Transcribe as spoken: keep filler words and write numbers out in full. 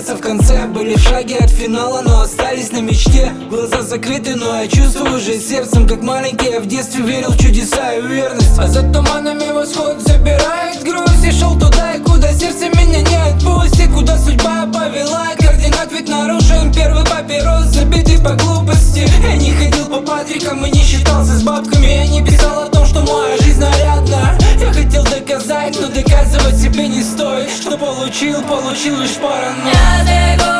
в конце. Были в шаге от финала, но остались на мечте. Глаза закрыты, но я чувствую уже сердцем, как маленький я в детстве верил в чудеса и верность. А за туманами восход забирает грусть. Я шел туда, и куда сердце меня не отпустит, куда судьба повела, и координат ведь нарушен. Первый папирос забитый по глупости. Я не ходил по Патрикам и не считался с бабками. Я не писал о том, что моя жизнь нарядна. Я хотел доказать, но доказывать себе не стоит. Что получил, получил лишь паранойю.